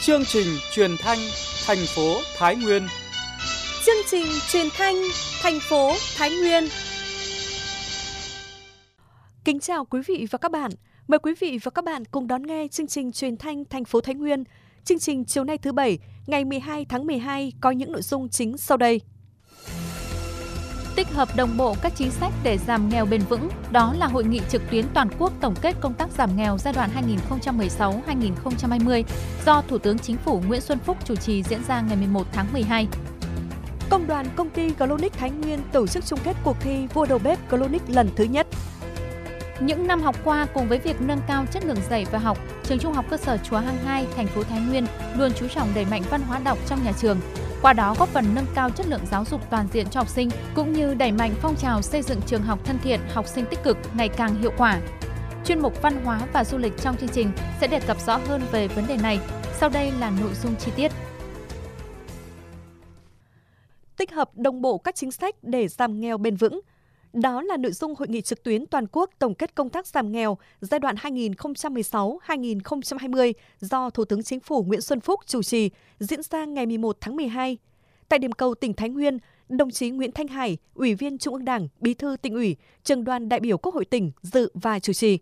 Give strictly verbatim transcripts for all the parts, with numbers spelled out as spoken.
Chương trình truyền thanh thành phố Thái Nguyên. Chương trình truyền thanh thành phố Thái Nguyên. Kính chào quý vị và các bạn. Mời quý vị và các bạn cùng đón nghe chương trình truyền thanh thành phố Thái Nguyên. Chương trình chiều nay thứ Bảy, ngày mười hai tháng mười hai có những nội dung chính sau đây. Tích hợp đồng bộ các chính sách để giảm nghèo bền vững, đó là hội nghị trực tuyến toàn quốc tổng kết công tác giảm nghèo giai đoạn hai nghìn không trăm mười sáu đến hai nghìn không trăm hai mươi do Thủ tướng Chính phủ Nguyễn Xuân Phúc chủ trì diễn ra ngày mười một tháng mười hai. Công đoàn công ty Glonic Thái Nguyên tổ chức chung kết cuộc thi vua đầu bếp Glonic lần thứ nhất. Những năm học qua, cùng với việc nâng cao chất lượng dạy và học, trường Trung học cơ sở Chùa Hang hai, thành phố Thái Nguyên luôn chú trọng đẩy mạnh văn hóa đọc trong nhà trường. Qua đó góp phần nâng cao chất lượng giáo dục toàn diện cho học sinh, cũng như đẩy mạnh phong trào xây dựng trường học thân thiện, học sinh tích cực ngày càng hiệu quả. Chuyên mục văn hóa và du lịch trong chương trình sẽ đề cập rõ hơn về vấn đề này. Sau đây là nội dung chi tiết. Tích hợp đồng bộ các chính sách để giảm nghèo bền vững. Đó là nội dung hội nghị trực tuyến toàn quốc tổng kết công tác giảm nghèo giai đoạn hai nghìn không trăm mười sáu đến hai nghìn không trăm hai mươi do Thủ tướng Chính phủ Nguyễn Xuân Phúc chủ trì, diễn ra ngày mười một tháng mười hai. Tại điểm cầu tỉnh Thái Nguyên, đồng chí Nguyễn Thanh Hải, Ủy viên Trung ương Đảng, Bí thư Tỉnh ủy, Trưởng đoàn đại biểu Quốc hội tỉnh dự và chủ trì.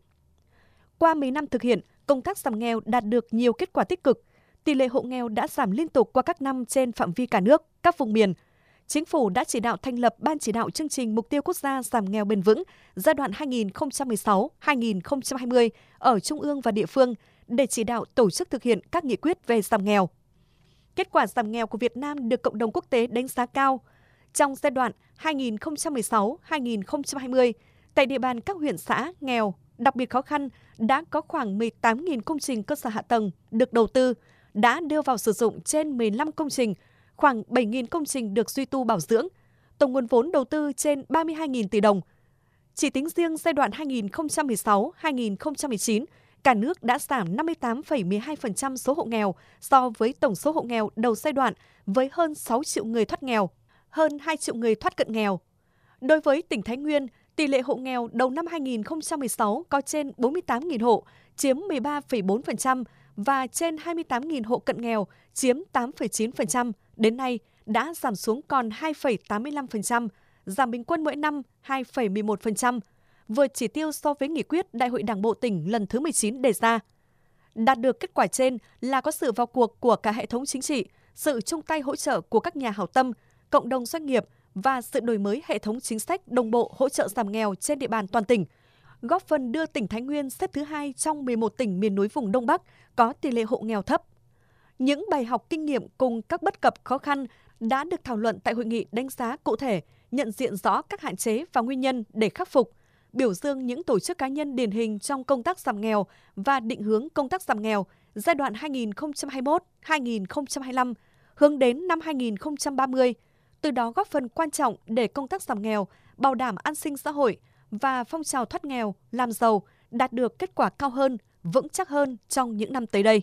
Qua mấy năm thực hiện, công tác giảm nghèo đạt được nhiều kết quả tích cực. Tỷ lệ hộ nghèo đã giảm liên tục qua các năm trên phạm vi cả nước, các vùng miền. Chính phủ đã chỉ đạo thành lập Ban chỉ đạo chương trình mục tiêu quốc gia giảm nghèo bền vững giai đoạn hai nghìn không trăm mười sáu đến hai nghìn không trăm hai mươi ở trung ương và địa phương để chỉ đạo tổ chức thực hiện các nghị quyết về giảm nghèo. Kết quả giảm nghèo của Việt Nam được cộng đồng quốc tế đánh giá cao. Trong giai đoạn hai nghìn không trăm mười sáu đến hai nghìn không trăm hai mươi, tại địa bàn các huyện xã nghèo, đặc biệt khó khăn đã có khoảng mười tám nghìn công trình cơ sở hạ tầng được đầu tư, đã đưa vào sử dụng trên mười lăm công trình, khoảng bảy nghìn công trình được duy tu bảo dưỡng, tổng nguồn vốn đầu tư trên ba mươi hai nghìn tỷ đồng. Chỉ tính riêng giai đoạn hai nghìn không trăm mười sáu đến hai nghìn không trăm mười chín, cả nước đã giảm năm mươi tám phẩy mười hai phần trăm số hộ nghèo so với tổng số hộ nghèo đầu giai đoạn với hơn sáu triệu người thoát nghèo, hơn hai triệu người thoát cận nghèo. Đối với tỉnh Thái Nguyên, tỷ lệ hộ nghèo đầu năm hai nghìn không trăm mười sáu có trên bốn mươi tám nghìn hộ, chiếm mười ba phẩy bốn phần trăm và trên hai mươi tám nghìn hộ cận nghèo, chiếm tám phẩy chín phần trăm. Đến nay đã giảm xuống còn hai phẩy tám mươi lăm phần trăm, giảm bình quân mỗi năm hai phẩy mười một phần trăm, vượt chỉ tiêu so với nghị quyết Đại hội Đảng bộ tỉnh lần thứ mười chín đề ra. Đạt được kết quả trên là có sự vào cuộc của cả hệ thống chính trị, sự chung tay hỗ trợ của các nhà hảo tâm, cộng đồng doanh nghiệp và sự đổi mới hệ thống chính sách đồng bộ hỗ trợ giảm nghèo trên địa bàn toàn tỉnh, góp phần đưa tỉnh Thái Nguyên xếp thứ hai trong mười một tỉnh miền núi vùng Đông Bắc có tỷ lệ hộ nghèo thấp. Những bài học kinh nghiệm cùng các bất cập khó khăn đã được thảo luận tại hội nghị đánh giá cụ thể, nhận diện rõ các hạn chế và nguyên nhân để khắc phục, biểu dương những tổ chức cá nhân điển hình trong công tác giảm nghèo và định hướng công tác giảm nghèo giai đoạn hai nghìn không trăm hai mươi mốt đến hai nghìn không trăm hai mươi lăm, hướng đến năm hai nghìn không trăm ba mươi, từ đó góp phần quan trọng để công tác giảm nghèo, bảo đảm an sinh xã hội và phong trào thoát nghèo, làm giàu đạt được kết quả cao hơn, vững chắc hơn trong những năm tới đây.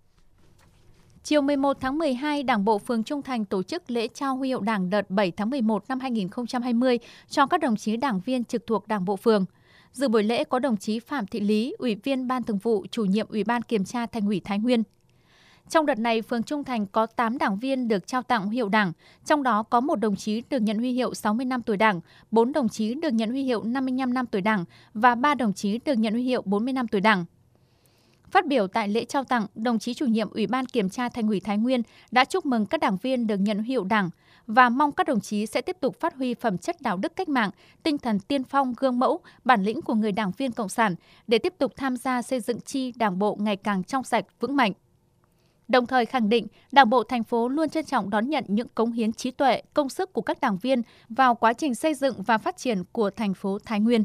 Chiều mười một tháng mười hai, Đảng bộ phường Trung Thành tổ chức lễ trao huy hiệu Đảng đợt bảy tháng mười một năm hai nghìn không trăm hai mươi cho các đồng chí đảng viên trực thuộc Đảng bộ phường. Dự buổi lễ có đồng chí Phạm Thị Lý, Ủy viên Ban Thường vụ, Chủ nhiệm Ủy ban Kiểm tra Thành ủy Thái Nguyên. Trong đợt này, phường Trung Thành có tám đảng viên được trao tặng huy hiệu Đảng, trong đó có một đồng chí được nhận huy hiệu sáu mươi năm tuổi Đảng, bốn đồng chí được nhận huy hiệu năm mươi lăm năm tuổi Đảng và ba đồng chí được nhận huy hiệu bốn mươi năm tuổi Đảng. Phát biểu tại lễ trao tặng, đồng chí chủ nhiệm Ủy ban Kiểm tra Thành ủy Thái Nguyên đã chúc mừng các đảng viên được nhận huy hiệu Đảng và mong các đồng chí sẽ tiếp tục phát huy phẩm chất đạo đức cách mạng, tinh thần tiên phong gương mẫu, bản lĩnh của người đảng viên cộng sản để tiếp tục tham gia xây dựng chi Đảng bộ ngày càng trong sạch, vững mạnh. Đồng thời khẳng định, Đảng bộ thành phố luôn trân trọng đón nhận những cống hiến trí tuệ, công sức của các đảng viên vào quá trình xây dựng và phát triển của thành phố Thái Nguyên.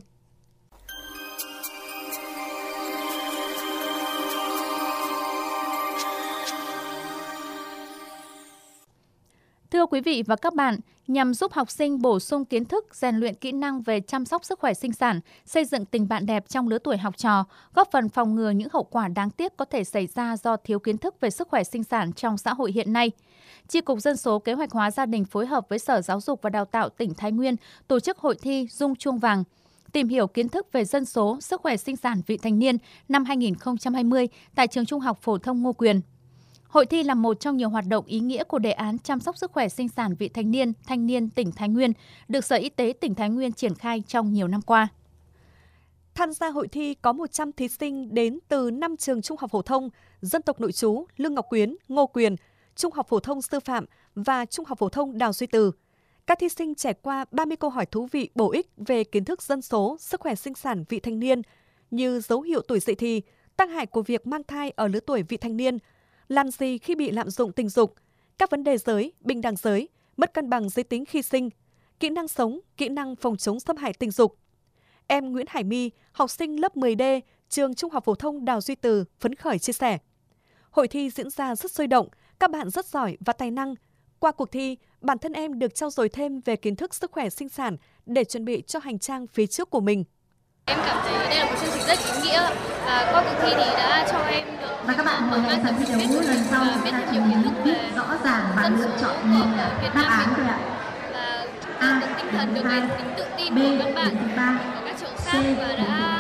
Thưa quý vị và các bạn, nhằm giúp học sinh bổ sung kiến thức, rèn luyện kỹ năng về chăm sóc sức khỏe sinh sản, xây dựng tình bạn đẹp trong lứa tuổi học trò, góp phần phòng ngừa những hậu quả đáng tiếc có thể xảy ra do thiếu kiến thức về sức khỏe sinh sản trong xã hội hiện nay. Chi cục Dân số Kế hoạch hóa gia đình phối hợp với Sở Giáo dục và Đào tạo tỉnh Thái Nguyên tổ chức hội thi Rung Chuông Vàng, tìm hiểu kiến thức về dân số, sức khỏe sinh sản vị thành niên năm hai nghìn không trăm hai mươi tại trường Trung học phổ thông Ngô Quyền. Hội thi là một trong nhiều hoạt động ý nghĩa của đề án chăm sóc sức khỏe sinh sản vị thành niên, thanh niên tỉnh Thái Nguyên, được Sở Y tế tỉnh Thái Nguyên triển khai trong nhiều năm qua. Tham gia hội thi có một trăm thí sinh đến từ năm trường trung học phổ thông, dân tộc nội trú Lương Ngọc Quyến, Ngô Quyền, Trung học phổ thông Sư phạm và Trung học phổ thông Đào Duy Từ. Các thí sinh trải qua ba mươi câu hỏi thú vị bổ ích về kiến thức dân số, sức khỏe sinh sản vị thành niên như dấu hiệu tuổi dậy thì, tác hại của việc mang thai ở lứa tuổi vị thành niên, làm gì khi bị lạm dụng tình dục, các vấn đề giới, bình đẳng giới, mất cân bằng giới tính khi sinh, kỹ năng sống, kỹ năng phòng chống xâm hại tình dục. Em Nguyễn Hải My, học sinh lớp mười D, trường Trung học phổ thông Đào Duy Từ, phấn khởi chia sẻ. Hội thi diễn ra rất sôi động, các bạn rất giỏi và tài năng. Qua cuộc thi, bản thân em được trau dồi thêm về kiến thức sức khỏe sinh sản để chuẩn bị cho hành trang phía trước của mình. Em cảm thấy đây là một chương trình rất ý nghĩa và qua cuộc thi thì đã cho em được và các bạn mở mắt tầm video lần sau chúng ta chỉ nhìn biết rõ ràng và lựa chọn một đáp án thôi ạ. Và được tinh thần, được cái tính tự tin của các bạn ở các trường khác và đã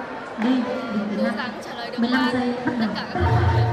cố gắng trả lời được qua tất cả các câu hỏi.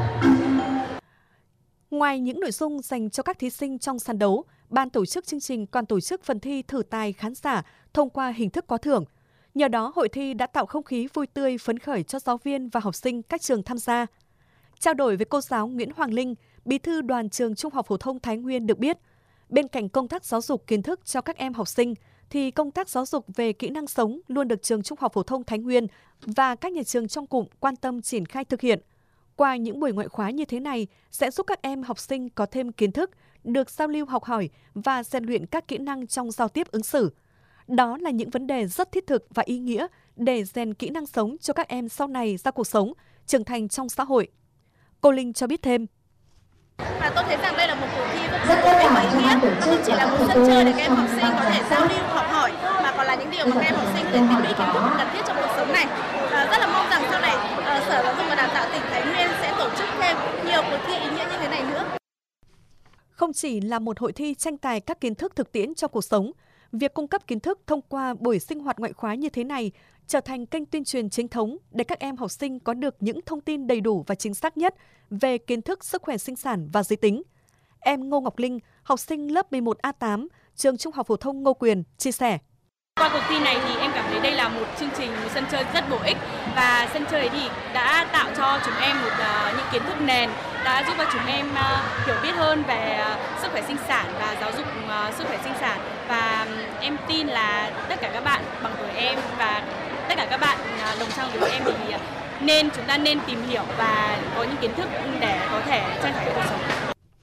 Ngoài những nội dung dành cho các thí sinh trong sàn đấu, ban tổ chức chương trình còn tổ chức phần thi thử tài khán giả thông qua hình thức có thưởng. Nhờ đó, hội thi đã tạo không khí vui tươi phấn khởi cho giáo viên và học sinh các trường tham gia. Trao đổi với cô giáo Nguyễn Hoàng Linh, bí thư đoàn trường Trung học phổ thông Thái Nguyên được biết, bên cạnh công tác giáo dục kiến thức cho các em học sinh, thì công tác giáo dục về kỹ năng sống luôn được trường Trung học phổ thông Thái Nguyên và các nhà trường trong cụm quan tâm triển khai thực hiện. Qua những buổi ngoại khóa như thế này sẽ giúp các em học sinh có thêm kiến thức, được giao lưu học hỏi và rèn luyện các kỹ năng trong giao tiếp ứng xử. Đó là những vấn đề rất thiết thực và ý nghĩa để rèn kỹ năng sống cho các em sau này ra cuộc sống, trưởng thành trong xã hội. Cô Linh cho biết thêm. Và tôi thấy rằng đây là một cuộc thi rất thú vị và ý nghĩa. Không chỉ là một sân chơi để các em học sinh có thể giao lưu, học hỏi, mà còn là những điều mà các em học sinh để tích lũy kiến thức cần thiết trong cuộc sống này. Và rất là mong rằng sau này uh, Sở Giáo dục và Đào tạo tỉnh Thái Nguyên sẽ tổ chức thêm nhiều cuộc thi ý nghĩa như thế này nữa. Không chỉ là một hội thi tranh tài các kiến thức thực tiễn trong cuộc sống, việc cung cấp kiến thức thông qua buổi sinh hoạt ngoại khóa như thế này trở thành kênh tuyên truyền chính thống để các em học sinh có được những thông tin đầy đủ và chính xác nhất về kiến thức sức khỏe sinh sản và giới tính. Em Ngô Ngọc Linh, học sinh lớp mười một A tám, trường Trung học phổ thông Ngô Quyền, chia sẻ. Qua cuộc thi này thì em cảm thấy đây là một chương trình, một sân chơi rất bổ ích và sân chơi thì đã tạo cho chúng em một uh, những kiến thức nền, đã giúp cho chúng em uh, hiểu biết hơn về uh, sức khỏe sinh sản và giáo dục uh, sức khỏe sinh sản, và um, em tin là tất cả các bạn bằng tuổi em và tất cả các bạn uh, đồng trang lứa em thì uh, nên chúng ta nên tìm hiểu và có những kiến thức để có thể tranh thủ cuộc sống.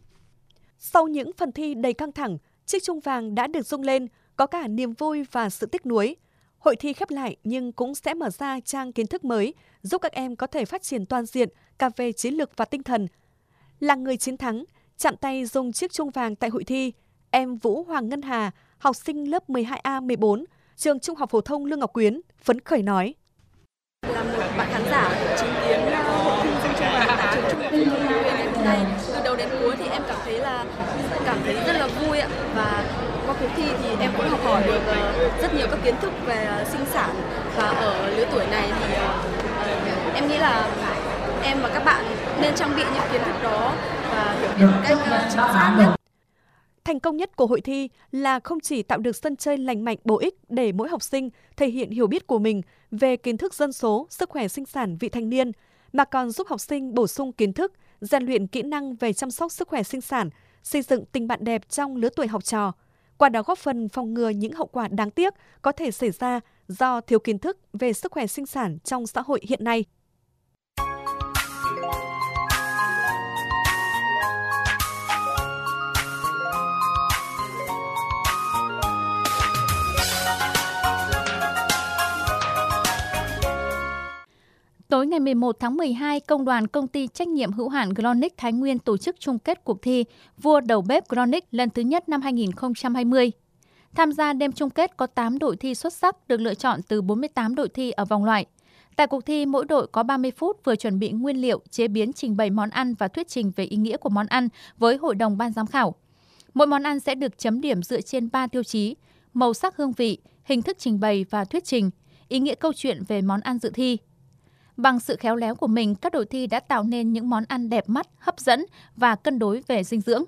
Sau những phần thi đầy căng thẳng, chiếc chuông vàng đã được rung lên, có cả niềm vui và sự tiếc nuối. Hội thi khép lại nhưng cũng sẽ mở ra trang kiến thức mới, giúp các em có thể phát triển toàn diện cả về chiến lược và tinh thần. Là người chiến thắng, chạm tay rung chiếc chuông vàng tại hội thi, em Vũ Hoàng Ngân Hà, học sinh lớp mười hai A mười bốn, trường Trung học phổ thông Lương Ngọc Quyến, phấn khởi nói. Là một bạn khán giả chứng kiến hội thi rung chuông vàng tại trường Trung học phổ thông Lương Ngọc Quyến này, từ đầu đến cuối thì em cảm thấy là cảm thấy rất là vui ạ. Và qua cuộc thi thì em cũng học hỏi được rất nhiều các kiến thức về sinh sản, và ở lứa tuổi này thì em nghĩ là em và các bạn nên trang bị những kiến thức đó và hiểu biết một cách chính xác nhất. Thành công nhất của hội thi là không chỉ tạo được sân chơi lành mạnh bổ ích để mỗi học sinh thể hiện hiểu biết của mình về kiến thức dân số, sức khỏe sinh sản vị thành niên, mà còn giúp học sinh bổ sung kiến thức, rèn luyện kỹ năng về chăm sóc sức khỏe sinh sản, xây dựng tình bạn đẹp trong lứa tuổi học trò. Qua đó góp phần phòng ngừa những hậu quả đáng tiếc có thể xảy ra do thiếu kiến thức về sức khỏe sinh sản trong xã hội hiện nay. Tối ngày mười một tháng mười hai, Công đoàn Công ty Trách nhiệm hữu hạn Glonic Thái Nguyên tổ chức chung kết cuộc thi Vua Đầu bếp Glonic lần thứ nhất năm hai nghìn không trăm hai mươi. Tham gia đêm chung kết có tám đội thi xuất sắc được lựa chọn từ bốn mươi tám đội thi ở vòng loại. Tại cuộc thi, mỗi đội có ba mươi phút vừa chuẩn bị nguyên liệu, chế biến, trình bày món ăn và thuyết trình về ý nghĩa của món ăn với hội đồng ban giám khảo. Mỗi món ăn sẽ được chấm điểm dựa trên ba tiêu chí: màu sắc hương vị, hình thức trình bày và thuyết trình, ý nghĩa câu chuyện về món ăn dự thi. Bằng sự khéo léo của mình, các đội thi đã tạo nên những món ăn đẹp mắt, hấp dẫn và cân đối về dinh dưỡng.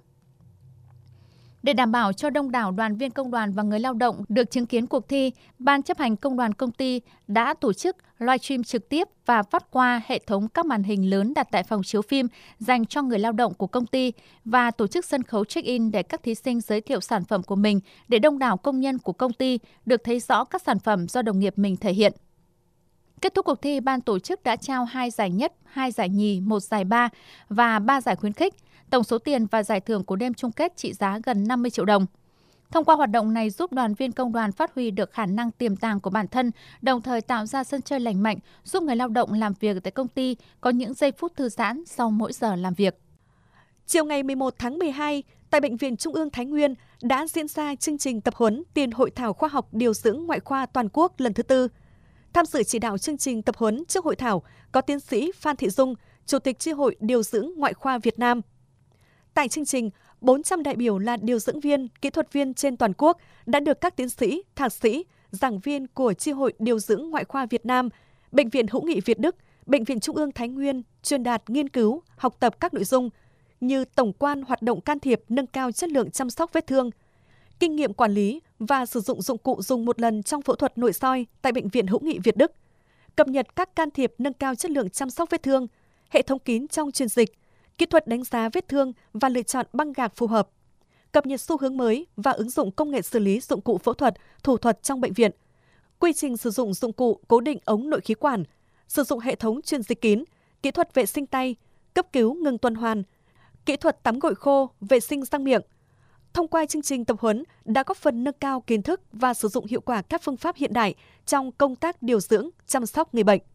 Để đảm bảo cho đông đảo đoàn viên công đoàn và người lao động được chứng kiến cuộc thi, Ban chấp hành công đoàn công ty đã tổ chức livestream trực tiếp và phát qua hệ thống các màn hình lớn đặt tại phòng chiếu phim dành cho người lao động của công ty và tổ chức sân khấu check-in để các thí sinh giới thiệu sản phẩm của mình để đông đảo công nhân của công ty được thấy rõ các sản phẩm do đồng nghiệp mình thể hiện. Kết thúc cuộc thi, ban tổ chức đã trao hai giải nhất, hai giải nhì, một giải ba và ba giải khuyến khích. Tổng số tiền và giải thưởng của đêm chung kết trị giá gần năm mươi triệu đồng. Thông qua hoạt động này giúp đoàn viên công đoàn phát huy được khả năng tiềm tàng của bản thân, đồng thời tạo ra sân chơi lành mạnh, giúp người lao động làm việc tại công ty có những giây phút thư giãn sau mỗi giờ làm việc. Chiều ngày mười một tháng mười hai, tại Bệnh viện Trung ương Thái Nguyên đã diễn ra chương trình tập huấn tiền hội thảo khoa học điều dưỡng ngoại khoa toàn quốc lần thứ tư. Tham dự chỉ đạo chương trình tập huấn trước hội thảo có tiến sĩ Phan Thị Dung, Chủ tịch Chi hội Điều dưỡng Ngoại khoa Việt Nam. Tại chương trình, bốn trăm đại biểu là điều dưỡng viên, kỹ thuật viên trên toàn quốc đã được các tiến sĩ, thạc sĩ, giảng viên của Chi hội Điều dưỡng Ngoại khoa Việt Nam, Bệnh viện Hữu nghị Việt Đức, Bệnh viện Trung ương Thái Nguyên truyền đạt nghiên cứu, học tập các nội dung như tổng quan hoạt động can thiệp nâng cao chất lượng chăm sóc vết thương, kinh nghiệm quản lý và sử dụng dụng cụ dùng một lần trong phẫu thuật nội soi tại Bệnh viện Hữu nghị Việt Đức, cập nhật các can thiệp nâng cao chất lượng chăm sóc vết thương, hệ thống kín trong truyền dịch, kỹ thuật đánh giá vết thương và lựa chọn băng gạc phù hợp, cập nhật xu hướng mới và ứng dụng công nghệ xử lý dụng cụ phẫu thuật, thủ thuật trong bệnh viện, quy trình sử dụng dụng cụ cố định ống nội khí quản, sử dụng hệ thống truyền dịch kín, kỹ thuật vệ sinh tay, cấp cứu ngừng tuần hoàn, kỹ thuật tắm gội khô, vệ sinh răng miệng. Thông qua chương trình tập huấn đã góp phần nâng cao kiến thức và sử dụng hiệu quả các phương pháp hiện đại trong công tác điều dưỡng, chăm sóc người bệnh.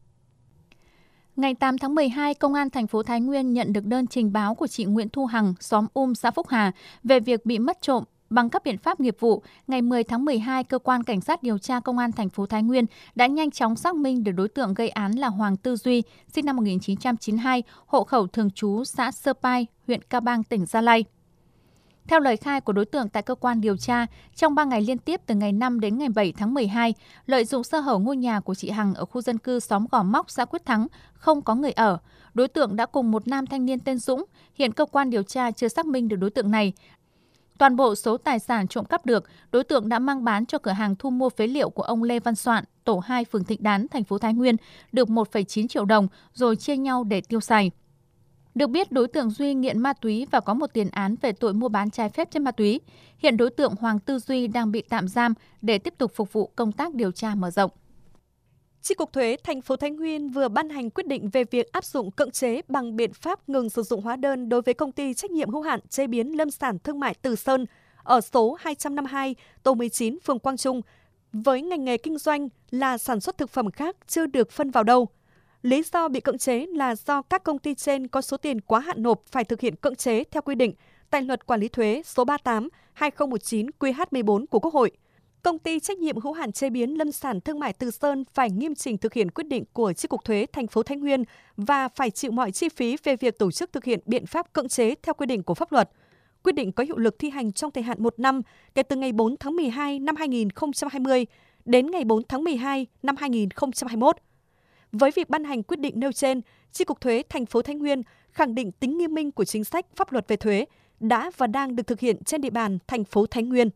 Ngày tám tháng mười hai, Công an thành phố Thái Nguyên nhận được đơn trình báo của chị Nguyễn Thu Hằng, xóm Um, xã Phúc Hà, về việc bị mất trộm. Bằng các biện pháp nghiệp vụ, ngày mười tháng mười hai, Cơ quan Cảnh sát điều tra Công an thành phố Thái Nguyên đã nhanh chóng xác minh được đối tượng gây án là Hoàng Tư Duy, sinh năm một nghìn chín trăm chín mươi hai, hộ khẩu thường trú xã Sơ Pai, huyện Ca Bang, tỉnh Gia Lai. Theo lời khai của đối tượng tại cơ quan điều tra, trong ba ngày liên tiếp từ ngày năm đến ngày bảy tháng mười hai, lợi dụng sơ hở ngôi nhà của chị Hằng ở khu dân cư xóm Gò Móc, xã Quyết Thắng, không có người ở, đối tượng đã cùng một nam thanh niên tên Dũng, hiện cơ quan điều tra chưa xác minh được đối tượng này. Toàn bộ số tài sản trộm cắp được, đối tượng đã mang bán cho cửa hàng thu mua phế liệu của ông Lê Văn Soạn, tổ hai phường Thịnh Đán, thành phố Thái Nguyên, được một phẩy chín triệu đồng rồi chia nhau để tiêu xài. Được biết, đối tượng Duy nghiện ma túy và có một tiền án về tội mua bán trái phép chất ma túy. Hiện đối tượng Hoàng Tư Duy đang bị tạm giam để tiếp tục phục vụ công tác điều tra mở rộng. Chi cục thuế thành phố Thái Nguyên vừa ban hành quyết định về việc áp dụng cưỡng chế bằng biện pháp ngừng sử dụng hóa đơn đối với công ty trách nhiệm hữu hạn chế biến lâm sản thương mại Từ Sơn ở số hai trăm năm mươi hai, tổ mười chín, phường Quang Trung, với ngành nghề kinh doanh là sản xuất thực phẩm khác chưa được phân vào đâu. Lý do bị cưỡng chế là do các công ty trên có số tiền quá hạn nộp phải thực hiện cưỡng chế theo quy định tại Luật Quản lý thuế số ba mươi tám trên hai nghìn không trăm mười chín Q H mười bốn của Quốc hội. Công ty trách nhiệm hữu hạn chế biến lâm sản thương mại Từ Sơn phải nghiêm chỉnh thực hiện quyết định của Chi cục thuế thành phố Thái Nguyên và phải chịu mọi chi phí về việc tổ chức thực hiện biện pháp cưỡng chế theo quy định của pháp luật. Quyết định có hiệu lực thi hành trong thời hạn một năm kể từ ngày bốn tháng mười hai năm hai nghìn không trăm hai mươi đến ngày bốn tháng mười hai năm hai nghìn không trăm hai mươi mốt. Với việc ban hành quyết định nêu trên, Chi cục thuế thành phố Thái Nguyên khẳng định tính nghiêm minh của chính sách pháp luật về thuế đã và đang được thực hiện trên địa bàn thành phố Thái Nguyên.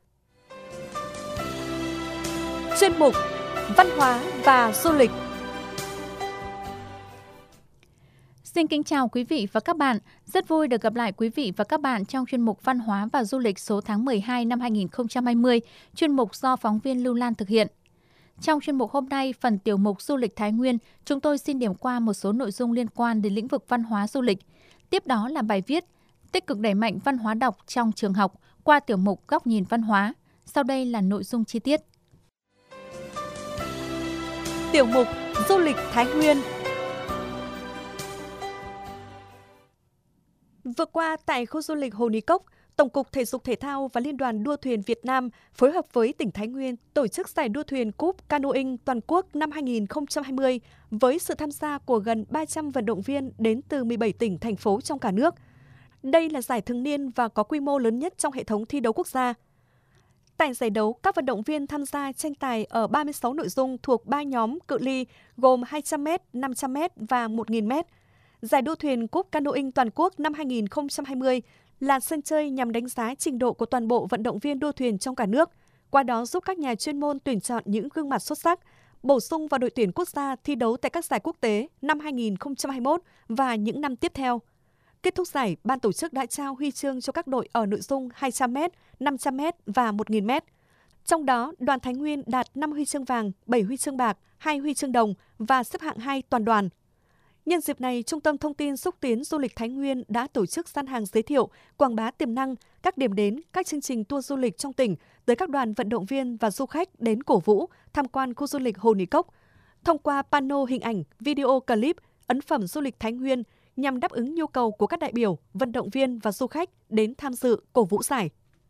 Chuyên mục Văn hóa và Du lịch. Xin kính chào quý vị và các bạn. Rất vui được gặp lại quý vị và các bạn trong chuyên mục Văn hóa và Du lịch số tháng mười hai năm hai nghìn không trăm hai mươi, chuyên mục do phóng viên Lưu Lan thực hiện. Trong chuyên mục hôm nay, phần tiểu mục Du lịch Thái Nguyên, chúng tôi xin điểm qua một số nội dung liên quan đến lĩnh vực văn hóa du lịch. Tiếp đó là bài viết tích cực đẩy mạnh văn hóa đọc trong trường học qua tiểu mục Góc nhìn văn hóa. Sau đây là nội dung chi tiết. Tiểu mục Du lịch Thái Nguyên. Vừa qua tại khu du lịch Hồ Ní Cốc, Tổng cục Thể dục Thể thao và Liên đoàn Đua thuyền Việt Nam phối hợp với tỉnh Thái Nguyên tổ chức giải đua thuyền Cúp Canoeing toàn quốc năm hai nghìn không trăm hai mươi với sự tham gia của gần ba trăm vận động viên đến từ mười bảy tỉnh, thành phố trong cả nước. Đây là giải thường niên và có quy mô lớn nhất trong hệ thống thi đấu quốc gia. Tại giải đấu, các vận động viên tham gia tranh tài ở ba mươi sáu nội dung thuộc ba nhóm cự ly gồm hai trăm mét, năm trăm mét và một nghìn mét. Giải đua thuyền Cúp Canoeing toàn quốc năm hai nghìn không trăm hai mươi là sân chơi nhằm đánh giá trình độ của toàn bộ vận động viên đua thuyền trong cả nước, qua đó giúp các nhà chuyên môn tuyển chọn những gương mặt xuất sắc, bổ sung vào đội tuyển quốc gia thi đấu tại các giải quốc tế năm hai nghìn không trăm hai mươi mốt và những năm tiếp theo. Kết thúc giải, ban tổ chức đã trao huy chương cho các đội ở nội dung hai trăm mét, năm trăm mét và một nghìn mét. Trong đó, đoàn Thái Nguyên đạt năm huy chương vàng, bảy huy chương bạc, hai huy chương đồng và xếp hạng hai toàn đoàn. Nhân dịp này, Trung tâm Thông tin Xúc tiến Du lịch Thái Nguyên đã tổ chức gian hàng giới thiệu, quảng bá tiềm năng, các điểm đến, các chương trình tour du lịch trong tỉnh tới các đoàn vận động viên và du khách đến cổ vũ, tham quan khu du lịch Hồ Nì Cốc. Thông qua pano hình ảnh, video clip, ấn phẩm du lịch Thái Nguyên nhằm đáp ứng nhu cầu của các đại biểu, vận động viên và du khách đến tham dự cổ vũ giải.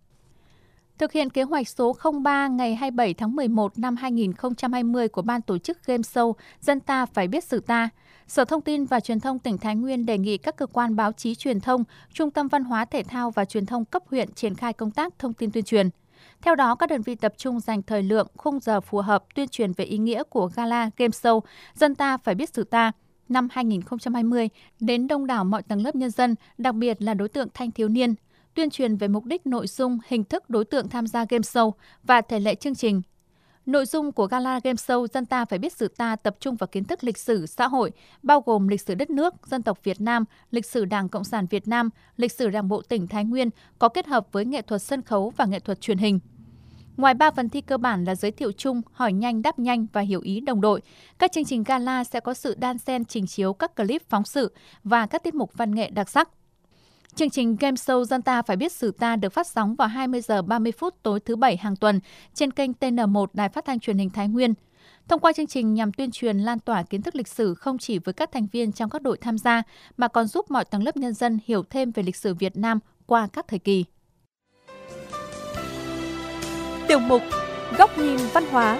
Thực hiện kế hoạch số không ba ngày hai mươi bảy tháng mười một năm hai nghìn không trăm hai mươi của Ban tổ chức Game Show Dân ta phải biết sử ta, Sở Thông tin và Truyền thông tỉnh Thái Nguyên đề nghị các cơ quan báo chí truyền thông, Trung tâm Văn hóa Thể thao và Truyền thông cấp huyện triển khai công tác thông tin tuyên truyền. Theo đó, các đơn vị tập trung dành thời lượng, khung giờ phù hợp tuyên truyền về ý nghĩa của Gala Game Show Dân ta phải biết sử ta năm hai nghìn không trăm hai mươi đến đông đảo mọi tầng lớp nhân dân, đặc biệt là đối tượng thanh thiếu niên, tuyên truyền về mục đích, nội dung, hình thức, đối tượng tham gia game show và thể lệ chương trình. Nội dung của Gala Game Show Dân ta phải biết sử ta tập trung vào kiến thức lịch sử, xã hội, bao gồm lịch sử đất nước, dân tộc Việt Nam, lịch sử Đảng Cộng sản Việt Nam, lịch sử Đảng bộ tỉnh Thái Nguyên, có kết hợp với nghệ thuật sân khấu và nghệ thuật truyền hình. Ngoài ba phần thi cơ bản là giới thiệu chung, hỏi nhanh, đáp nhanh và hiểu ý đồng đội, các chương trình gala sẽ có sự đan xen trình chiếu các clip phóng sự và các tiết mục văn nghệ đặc sắc. Chương trình Game Show Dân ta phải biết sử ta được phát sóng vào hai mươi giờ ba mươi phút tối thứ Bảy hàng tuần trên kênh T N một Đài Phát thanh Truyền hình Thái Nguyên. Thông qua chương trình nhằm tuyên truyền lan tỏa kiến thức lịch sử không chỉ với các thành viên trong các đội tham gia, mà còn giúp mọi tầng lớp nhân dân hiểu thêm về lịch sử Việt Nam qua các thời kỳ. Tiểu mục Góc nhìn văn hóa.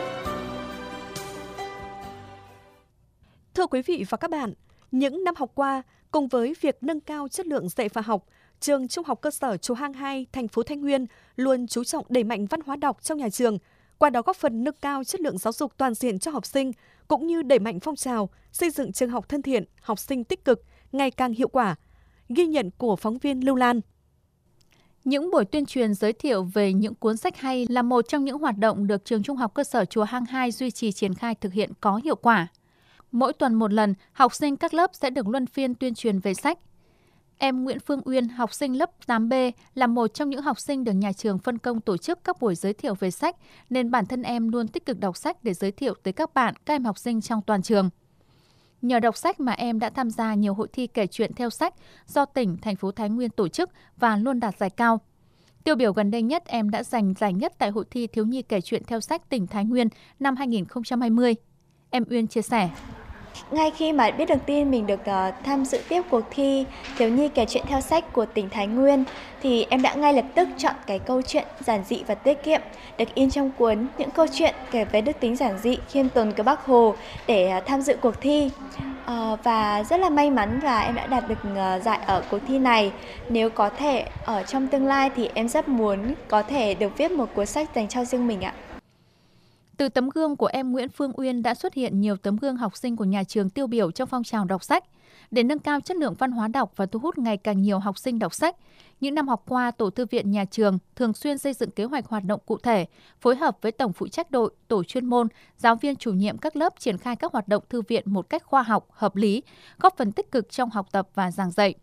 Thưa quý vị và các bạn, những năm học qua, cùng với việc nâng cao chất lượng dạy và học, trường Trung học cơ sở Chùa Hang hai, thành phố Thái Nguyên luôn chú trọng đẩy mạnh văn hóa đọc trong nhà trường, qua đó góp phần nâng cao chất lượng giáo dục toàn diện cho học sinh, cũng như đẩy mạnh phong trào xây dựng trường học thân thiện, học sinh tích cực, ngày càng hiệu quả. Ghi nhận của phóng viên Lưu Lan. Những buổi tuyên truyền giới thiệu về những cuốn sách hay là một trong những hoạt động được trường Trung học cơ sở Chùa Hang hai duy trì triển khai thực hiện có hiệu quả. Mỗi tuần một lần, học sinh các lớp sẽ được luân phiên tuyên truyền về sách. Em Nguyễn Phương Uyên, học sinh lớp tám B, là một trong những học sinh được nhà trường phân công tổ chức các buổi giới thiệu về sách, nên bản thân em luôn tích cực đọc sách để giới thiệu tới các bạn, các em học sinh trong toàn trường. Nhờ đọc sách mà em đã tham gia nhiều hội thi kể chuyện theo sách do tỉnh, thành phố Thái Nguyên tổ chức và luôn đạt giải cao. Tiêu biểu gần đây nhất, em đã giành giải nhất tại hội thi thiếu nhi kể chuyện theo sách tỉnh Thái Nguyên năm hai nghìn không trăm hai mươi. Em Uyên chia sẻ. Ngay khi mà biết được tin mình được uh, tham dự tiếp cuộc thi thiếu nhi kể chuyện theo sách của tỉnh Thái Nguyên thì em đã ngay lập tức chọn cái câu chuyện giản dị và tiết kiệm được in trong cuốn Những câu chuyện kể về đức tính giản dị khiêm tốn của Bác Hồ để uh, tham dự cuộc thi. Uh, và rất là may mắn và em đã đạt được uh, giải ở cuộc thi này. Nếu có thể ở trong tương lai thì em rất muốn có thể được viết một cuốn sách dành cho riêng mình ạ. Từ tấm gương của em Nguyễn Phương Uyên đã xuất hiện nhiều tấm gương học sinh của nhà trường tiêu biểu trong phong trào đọc sách. Để nâng cao chất lượng văn hóa đọc và thu hút ngày càng nhiều học sinh đọc sách, những năm học qua, Tổ thư viện nhà trường thường xuyên xây dựng kế hoạch hoạt động cụ thể, phối hợp với tổng phụ trách đội, tổ chuyên môn, giáo viên chủ nhiệm các lớp triển khai các hoạt động thư viện một cách khoa học, hợp lý, góp phần tích cực trong học tập và giảng dạy.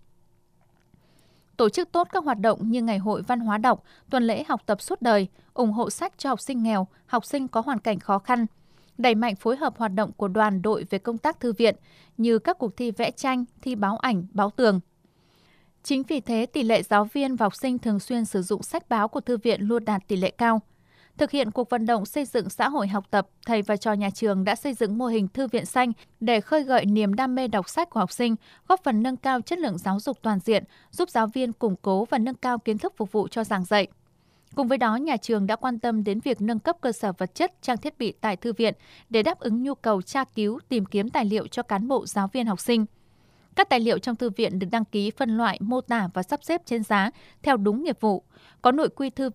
Tổ chức tốt các hoạt động như Ngày hội Văn hóa đọc, Tuần lễ học tập suốt đời, ủng hộ sách cho học sinh nghèo, học sinh có hoàn cảnh khó khăn, đẩy mạnh phối hợp hoạt động của đoàn đội về công tác thư viện như các cuộc thi vẽ tranh, thi báo ảnh, báo tường. Chính vì thế, tỷ lệ giáo viên và học sinh thường xuyên sử dụng sách báo của thư viện luôn đạt tỷ lệ cao. Thực hiện cuộc vận động xây dựng xã hội học tập, thầy và trò nhà trường đã xây dựng mô hình thư viện xanh để khơi gợi niềm đam mê đọc sách của học sinh, góp phần nâng cao chất lượng giáo dục toàn diện, giúp giáo viên củng cố và nâng cao kiến thức phục vụ cho giảng dạy. Cùng với đó, nhà trường đã quan tâm đến việc nâng cấp cơ sở vật chất, trang thiết bị tại thư viện để đáp ứng nhu cầu tra cứu, tìm kiếm tài liệu cho cán bộ, giáo viên, học sinh. Các tài liệu trong thư viện được đăng ký, phân loại, mô tả và sắp xếp trên giá theo đúng nghiệp vụ, có nội quy thư viện,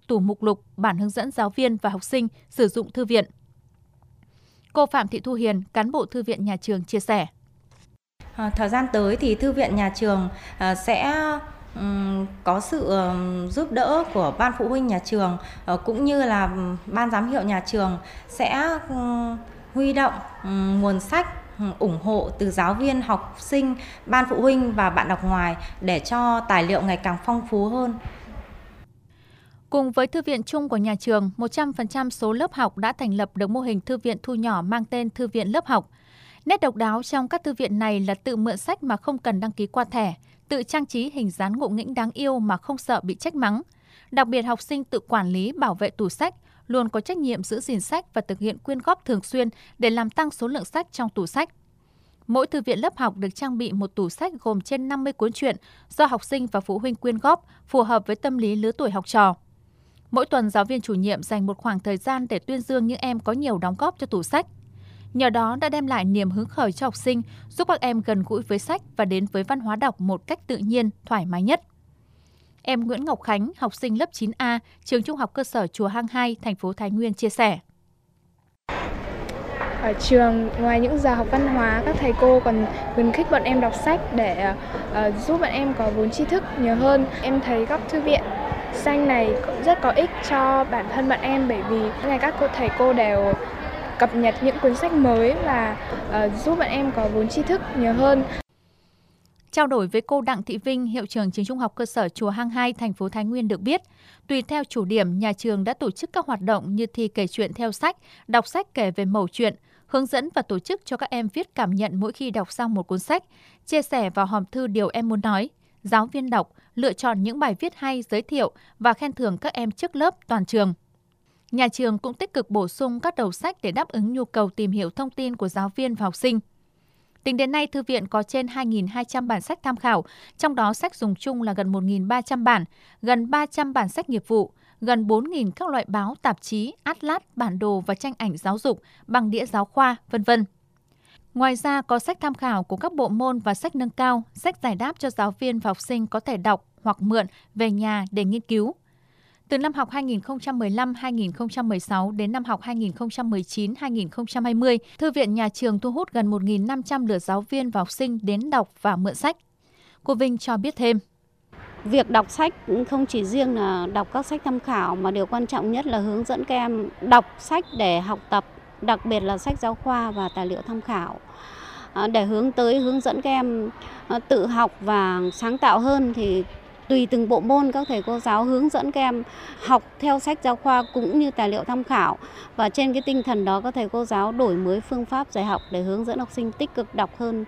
tủ mục lục, bản hướng dẫn giáo viên và học sinh sử dụng thư viện. Cô Phạm Thị Thu Hiền, cán bộ thư viện nhà trường chia sẻ. À, thời gian tới thì thư viện nhà trường à, sẽ um, có sự um, giúp đỡ của ban phụ huynh nhà trường uh, cũng như là um, ban giám hiệu nhà trường sẽ um, huy động um, nguồn sách um, ủng hộ từ giáo viên, học sinh, ban phụ huynh và bạn đọc ngoài để cho tài liệu ngày càng phong phú hơn. Cùng với thư viện chung của nhà trường, một trăm phần trăm số lớp học đã thành lập được mô hình thư viện thu nhỏ mang tên Thư viện lớp học. Nét độc đáo trong các thư viện này là tự mượn sách mà không cần đăng ký qua thẻ, tự trang trí hình dáng ngộ nghĩnh đáng yêu mà không sợ bị trách mắng. Đặc biệt học sinh tự quản lý, bảo vệ tủ sách, luôn có trách nhiệm giữ gìn sách và thực hiện quyên góp thường xuyên để làm tăng số lượng sách trong tủ sách. Mỗi thư viện lớp học được trang bị một tủ sách gồm trên năm mươi cuốn truyện do học sinh và phụ huynh quyên góp, phù hợp với tâm lý lứa tuổi học trò. Mỗi tuần, giáo viên chủ nhiệm dành một khoảng thời gian để tuyên dương những em có nhiều đóng góp cho tủ sách. Nhờ đó đã đem lại niềm hứng khởi cho học sinh, giúp các em gần gũi với sách và đến với văn hóa đọc một cách tự nhiên, thoải mái nhất. Em Nguyễn Ngọc Khánh, học sinh lớp chín A, trường Trung học cơ sở Chùa Hang hai, thành phố Thái Nguyên chia sẻ. Ở trường, ngoài những giờ học văn hóa, các thầy cô còn khuyến khích bọn em đọc sách để uh, giúp bọn em có vốn tri thức nhiều hơn. Em thấy các thư viện xanh này cũng rất có ích cho bản thân bọn em, bởi vì ngày các cô thầy cô đều cập nhật những cuốn sách mới và uh, giúp bọn em có vốn tri thức nhiều hơn. Trao đổi với cô Đặng Thị Vinh, hiệu trưởng trường Trung học cơ sở Chùa Hang hai, thành phố Thái Nguyên được biết, tùy theo chủ điểm, nhà trường đã tổ chức các hoạt động như thi kể chuyện theo sách, đọc sách kể về mẩu chuyện, hướng dẫn và tổ chức cho các em viết cảm nhận mỗi khi đọc xong một cuốn sách, chia sẻ vào hòm thư điều em muốn nói. Giáo viên đọc, lựa chọn những bài viết hay, giới thiệu và khen thưởng các em trước lớp toàn trường. Nhà trường cũng tích cực bổ sung các đầu sách để đáp ứng nhu cầu tìm hiểu thông tin của giáo viên và học sinh. Tính đến nay, thư viện có trên hai nghìn hai trăm bản sách tham khảo, trong đó sách dùng chung là gần một nghìn ba trăm bản, gần ba trăm bản sách nghiệp vụ, gần bốn nghìn các loại báo, tạp chí, atlas, bản đồ và tranh ảnh giáo dục, bằng đĩa giáo khoa, vân vân. Ngoài ra, có sách tham khảo của các bộ môn và sách nâng cao, sách giải đáp cho giáo viên và học sinh có thể đọc hoặc mượn về nhà để nghiên cứu. Từ năm học hai nghìn không trăm mười lăm hai nghìn không trăm mười sáu đến năm học hai nghìn không trăm mười chín hai nghìn không trăm hai mươi, thư viện nhà trường thu hút gần một nghìn năm trăm lượt giáo viên và học sinh đến đọc và mượn sách. Cô Vinh cho biết thêm. Việc đọc sách không chỉ riêng là đọc các sách tham khảo, mà điều quan trọng nhất là hướng dẫn các em đọc sách để học tập, đặc biệt là sách giáo khoa và tài liệu tham khảo. Để hướng tới hướng dẫn các em tự học và sáng tạo hơn thì tùy từng bộ môn, các thầy cô giáo hướng dẫn các em học theo sách giáo khoa cũng như tài liệu tham khảo. Và trên cái tinh thần đó, các thầy cô giáo đổi mới phương pháp dạy học để hướng dẫn học sinh tích cực đọc hơn.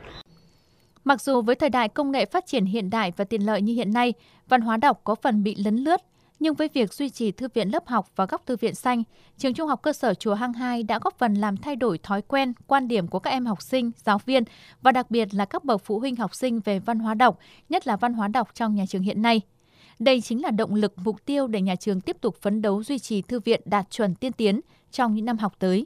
Mặc dù với thời đại công nghệ phát triển hiện đại và tiện lợi như hiện nay, văn hóa đọc có phần bị lấn lướt, nhưng với việc duy trì thư viện lớp học và góc thư viện xanh, trường Trung học cơ sở Chùa Hang hai đã góp phần làm thay đổi thói quen, quan điểm của các em học sinh, giáo viên và đặc biệt là các bậc phụ huynh học sinh về văn hóa đọc, nhất là văn hóa đọc trong nhà trường hiện nay. Đây chính là động lực, mục tiêu để nhà trường tiếp tục phấn đấu duy trì thư viện đạt chuẩn tiên tiến trong những năm học tới.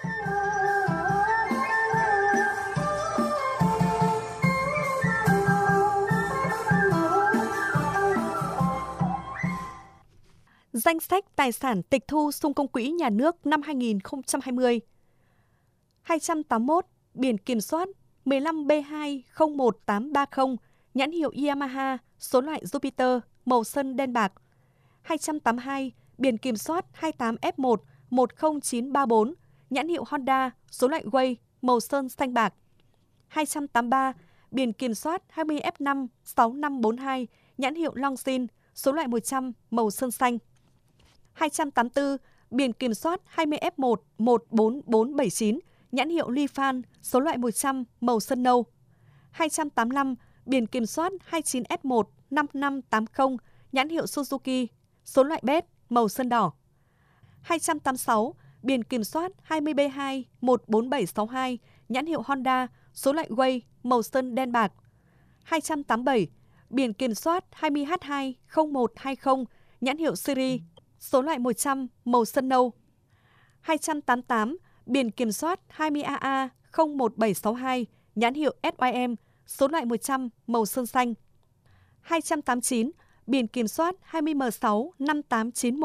Danh sách tài sản tịch thu xung công quỹ nhà nước năm hai nghìn không trăm hai mươi. hai trăm tám mươi mốt biển kiểm soát mười lăm B hai không một tám ba không, nhãn hiệu Yamaha, số loại Jupiter, màu sơn đen bạc. hai trăm tám mươi hai biển kiểm soát hai tám F một một không chín ba bốn, nhãn hiệu Honda, số loại Way, màu sơn xanh bạc. hai trăm tám mươi ba biển kiểm soát hai mươi F năm sáu năm bốn hai, nhãn hiệu Longines, số loại một trăm, màu sơn xanh. hai trăm tám mươi tư biển kiểm soát hai mươi F một một bốn bốn bảy chín, nhãn hiệu Lifan, số loại một trăm, màu sơn nâu. hai trăm tám mươi lăm biển kiểm soát hai mươi chín F một năm năm tám không, nhãn hiệu Suzuki, số loại beige, màu sơn đỏ. hai trăm tám mươi sáu biển kiểm soát hai mươi B hai một bốn bảy sáu hai, nhãn hiệu Honda, số loại Way, màu sơn đen bạc. hai trăm tám mươi bảy biển kiểm soát hai mươi H hai không một hai không, nhãn hiệu Siri, số loại một trăm, màu sơn nâu. hai trăm tám mươi tám biển kiểm soát hai mươi A A không một bảy sáu hai, nhãn hiệu S Y M, số loại một trăm, màu sơn xanh. hai trăm tám mươi chín biển kiểm soát hai mươi M sáu năm tám chín một,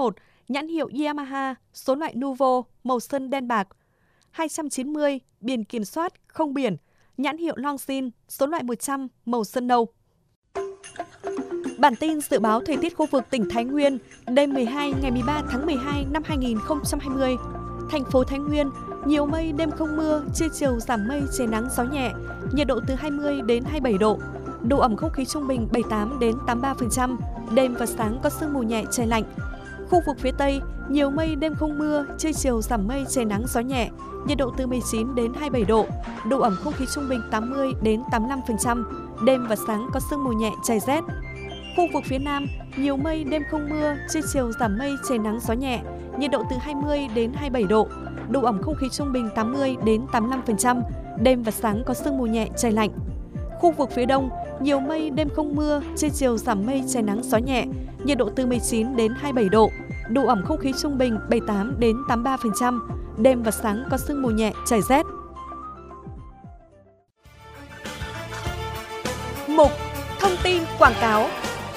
nhãn hiệu Yamaha, số loại Nuvo, màu sơn đen bạc. hai trăm chín mươi, biển kiểm soát không biển, nhãn hiệu Longsin, số loại một trăm, màu sơn nâu. Bản tin dự báo thời tiết khu vực tỉnh Thái Nguyên, đêm mười hai ngày mười ba tháng mười hai năm hai nghìn không trăm hai mươi. Thành phố Thái Nguyên, nhiều mây, đêm không mưa, trưa chiều giảm mây, trời nắng, gió nhẹ, nhiệt độ từ hai mươi đến hai mươi bảy độ. Độ ẩm không khí trung bình bảy mươi tám đến tám mươi ba phần trăm, đêm và sáng có sương mù nhẹ, trời lạnh. Khu vực phía Tây, nhiều mây, đêm không mưa, trưa chiều giảm mây, trời nắng, gió nhẹ, nhiệt độ từ mười chín đến hai mươi bảy độ. Độ ẩm không khí trung bình tám mươi đến tám mươi lăm phần trăm, đêm và sáng có sương mù nhẹ, trời rét. Khu vực phía Nam, nhiều mây, đêm không mưa, trưa chiều giảm mây, trời nắng, gió nhẹ, nhiệt độ từ hai mươi đến hai mươi bảy độ. Độ ẩm không khí trung bình tám mươi đến tám mươi lăm phần trăm, đêm và sáng có sương mù nhẹ, trời lạnh. Khu vực phía Đông, nhiều mây, đêm không mưa, trưa chiều giảm mây, trời nắng, gió nhẹ, nhiệt độ từ mười chín đến hai mươi bảy độ. Độ ẩm không khí trung bình bảy mươi tám đến tám mươi ba phần trăm, đêm và sáng có sương mù nhẹ, trời rét. Mục Thông tin quảng cáo.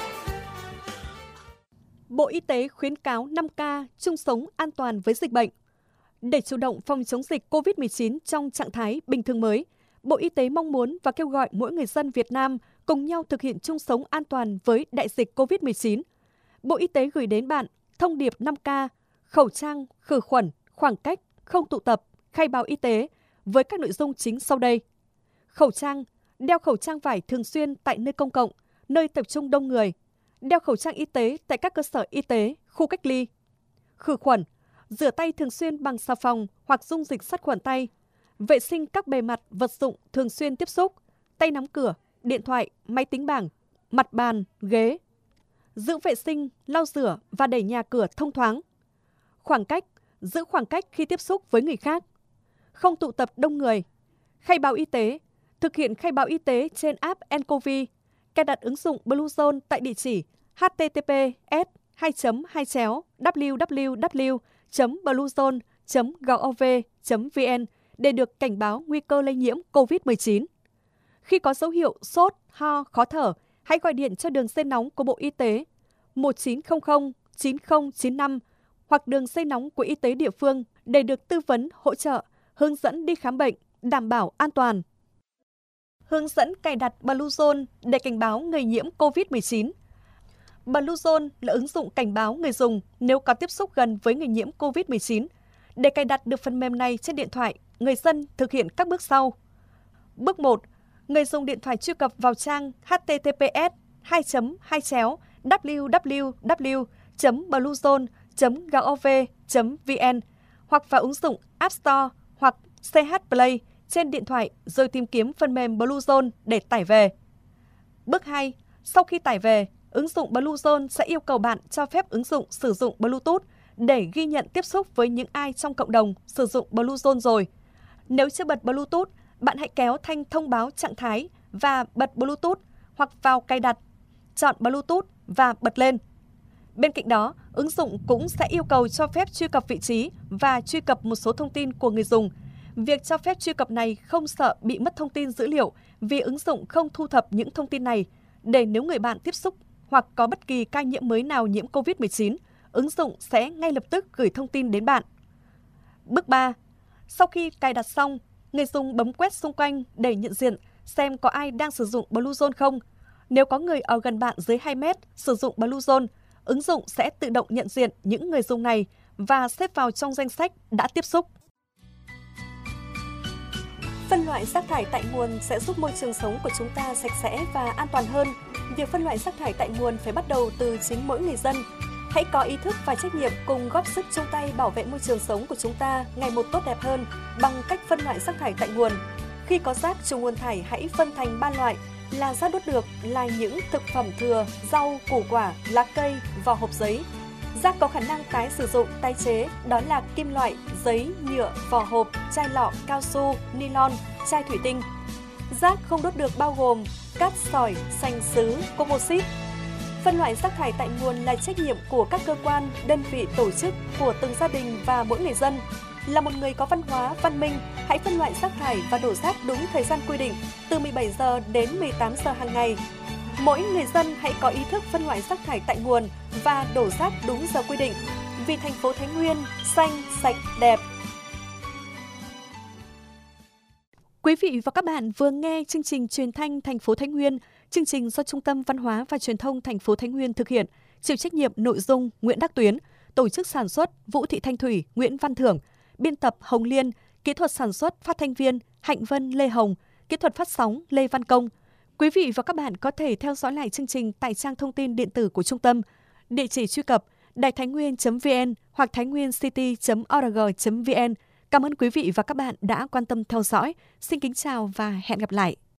Bộ Y tế khuyến cáo năm K chung sống an toàn với dịch bệnh. Để chủ động phòng chống dịch cô vít mười chín trong trạng thái bình thường mới, Bộ Y tế mong muốn và kêu gọi mỗi người dân Việt Nam cùng nhau thực hiện chung sống an toàn với đại dịch cô vít mười chín. Bộ Y tế gửi đến bạn thông điệp năm K, khẩu trang, khử khuẩn, khoảng cách, không tụ tập, khai báo y tế với các nội dung chính sau đây. Khẩu trang, đeo khẩu trang vải thường xuyên tại nơi công cộng, nơi tập trung đông người. Đeo khẩu trang y tế tại các cơ sở y tế, khu cách ly. Khử khuẩn, rửa tay thường xuyên bằng xà phòng hoặc dung dịch sát khuẩn tay. Vệ sinh các bề mặt, vật dụng thường xuyên tiếp xúc, tay nắm cửa, điện thoại, máy tính bảng, mặt bàn, ghế. Giữ vệ sinh, lau rửa và đẩy nhà cửa thông thoáng. Khoảng cách, giữ khoảng cách khi tiếp xúc với người khác. Không tụ tập đông người. Khai báo y tế, thực hiện khai báo y tế trên app en covid, cài đặt ứng dụng Bluezone tại địa chỉ h t t p s hai hai w w w chấm bluezone chấm gov chấm v n để được cảnh báo nguy cơ lây nhiễm cô vít mười chín. Khi có dấu hiệu sốt, ho, khó thở, hãy gọi điện cho đường dây nóng của Bộ Y tế một chín không không chín không chín năm hoặc đường dây nóng của y tế địa phương để được tư vấn, hỗ trợ, hướng dẫn đi khám bệnh, đảm bảo an toàn. Hướng dẫn cài đặt Bluezone để cảnh báo người nhiễm cô vít mười chín. Bluezone là ứng dụng cảnh báo người dùng nếu có tiếp xúc gần với người nhiễm cô vít mười chín. Để cài đặt được phần mềm này trên điện thoại, người dân thực hiện các bước sau. Bước một. Người dùng điện thoại truy cập vào trang h t t p s hai hai w w w chấm bluezone chấm gov chấm v n hoặc vào ứng dụng App Store hoặc xê hát Play trên điện thoại rồi tìm kiếm phần mềm Bluezone để tải về. Bước hai. Sau khi tải về, ứng dụng Bluezone sẽ yêu cầu bạn cho phép ứng dụng sử dụng Bluetooth để ghi nhận tiếp xúc với những ai trong cộng đồng sử dụng Bluezone rồi. Nếu chưa bật Bluetooth, bạn hãy kéo thanh thông báo trạng thái và bật Bluetooth hoặc vào cài đặt, chọn Bluetooth và bật lên. Bên cạnh đó, ứng dụng cũng sẽ yêu cầu cho phép truy cập vị trí và truy cập một số thông tin của người dùng. Việc cho phép truy cập này không sợ bị mất thông tin dữ liệu vì ứng dụng không thu thập những thông tin này, để nếu người bạn tiếp xúc hoặc có bất kỳ ca nhiễm mới nào nhiễm cô vít mười chín, ứng dụng sẽ ngay lập tức gửi thông tin đến bạn. Bước ba. Sau khi cài đặt xong, người dùng bấm quét xung quanh để nhận diện xem có ai đang sử dụng Bluezone không. Nếu có người ở gần bạn dưới hai mét sử dụng Bluezone, ứng dụng sẽ tự động nhận diện những người dùng này và xếp vào trong danh sách đã tiếp xúc. Phân loại rác thải tại nguồn sẽ giúp môi trường sống của chúng ta sạch sẽ và an toàn hơn. Việc phân loại rác thải tại nguồn phải bắt đầu từ chính mỗi người dân. Hãy có ý thức và trách nhiệm cùng góp sức chung tay bảo vệ môi trường sống của chúng ta ngày một tốt đẹp hơn bằng cách phân loại rác thải tại nguồn. Khi có rác trừ nguồn thải, hãy phân thành ba loại là rác đốt được là những thực phẩm thừa, rau, củ quả, lá cây, vỏ hộp giấy. Rác có khả năng tái sử dụng, tái chế đó là kim loại, giấy, nhựa, vỏ hộp, chai lọ, cao su, nylon, chai thủy tinh. Rác không đốt được bao gồm cát sỏi, sành sứ, composite. Phân loại rác thải tại nguồn là trách nhiệm của các cơ quan, đơn vị, tổ chức, của từng gia đình và mỗi người dân. Là một người có văn hóa, văn minh, hãy phân loại rác thải và đổ rác đúng thời gian quy định, từ mười bảy giờ đến mười tám giờ hàng ngày. Mỗi người dân hãy có ý thức phân loại rác thải tại nguồn và đổ rác đúng giờ quy định. vì thành phố Thái Nguyên xanh, sạch, đẹp. Quý vị và các bạn vừa nghe chương trình truyền thanh thành phố Thái Nguyên, chương trình do Trung tâm Văn hóa và Truyền thông thành phố Thái Nguyên thực hiện, chịu trách nhiệm nội dung Nguyễn Đắc Tuyến, tổ chức sản xuất Vũ Thị Thanh Thủy, Nguyễn Văn Thưởng, biên tập Hồng Liên, kỹ thuật sản xuất phát thanh viên Hạnh Vân Lê Hồng, kỹ thuật phát sóng Lê Văn Công. Quý vị và các bạn có thể theo dõi lại chương trình tại trang thông tin điện tử của trung tâm, địa chỉ truy cập đài thái nguyên chấm vn hoặc thái nguyên city chấm org chấm vn. Cảm ơn quý vị và các bạn đã quan tâm theo dõi. Xin kính chào và hẹn gặp lại.